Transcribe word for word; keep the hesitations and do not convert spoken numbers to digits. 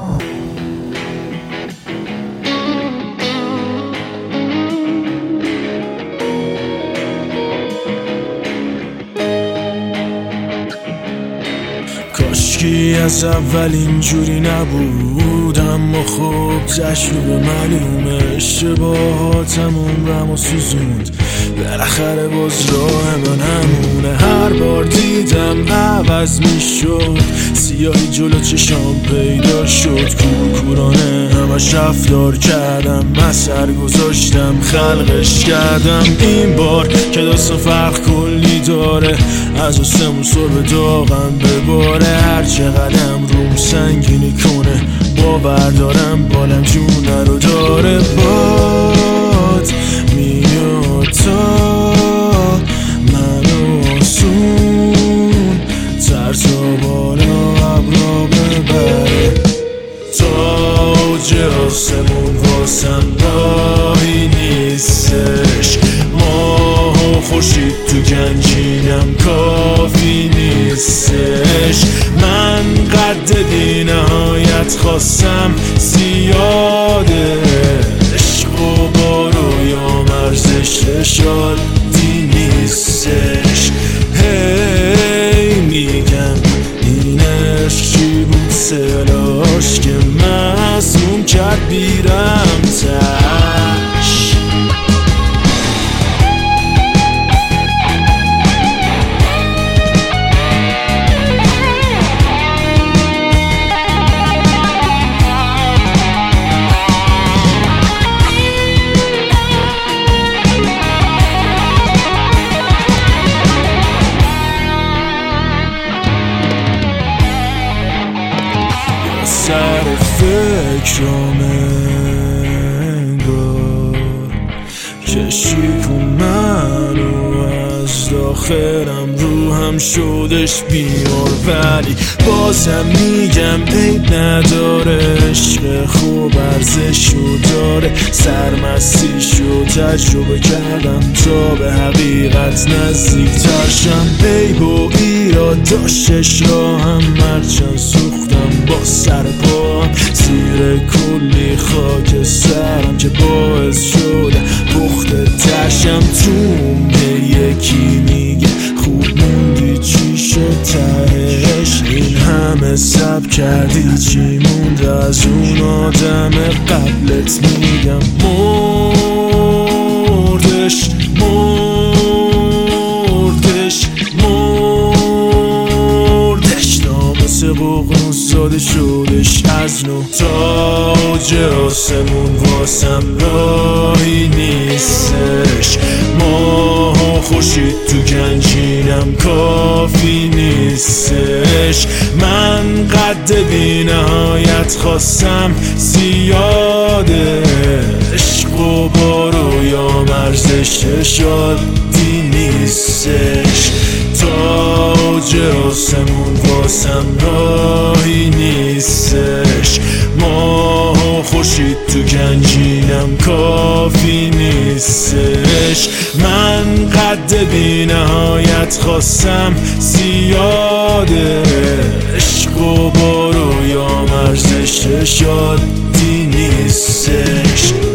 کاشکی از اول اینجوری نبود، اما خب تجربه معلومه. اشتباهاتم عمرم و سوزوند، بالاخره باز راه من همونه. هر بار دیدم عوض میشد، سیاهی جلو چشام پیدا شد. کورکورانه همش رفتار کردم، اثر گذاشتم خلقش کردم. این بار که داستان فرق کلی داره، از آسمون سر به داغم بباره. هر چقدرم روم سنگینی کنه، باور دارم بالم جونه رو داره. باد میاد تا منو آسون تر تا بالا ابرا ببره. تاج آسمون واسم راهی نیستش، ماه و خورشید تو گنجینم کافی نیستش. من قد بی نهایت خواستم زیاده، عشق و با رویا مرزش شادی نیستش. هی میگم این عشق چی بود سلاش که مسموم کرد بیرم تش. سر فکرام انگار کشیکون منو از داخلم، روحم شدش بیار. ولی بازم میگم عیب نداره، عشق خوب ارزشو داره. سرمستیشو تجربه کردم تا به حقیقت نزدیک ترشم. عیب و ایراد داشتش راهم، هرچند سوختم با سر پاهم. زیر کلی خاک سرم که باعث شده پخت تشم. توم به یکی میگه خوب موندی چی شد تهش. این همه سب کردی چی موند از اون آدم قبلت؟ میگم مردش مردش مردش. نامس بغنوز زاده شدش از نو. تاج آسمون واسم راهی نیستش، ماه و خورشید تو گنجینم کافی نیستش. من قد بی نهایت خواستم زیاده، عشق و با رویا مرزش شادی نیستش. تاج آسمون واسم راهی نیستش، ماه و خورشید تو گنجینم کافی نیستش. من قد بی نهایت خواستم زیاده، عشق و با رویا مرزش شادی نیستش.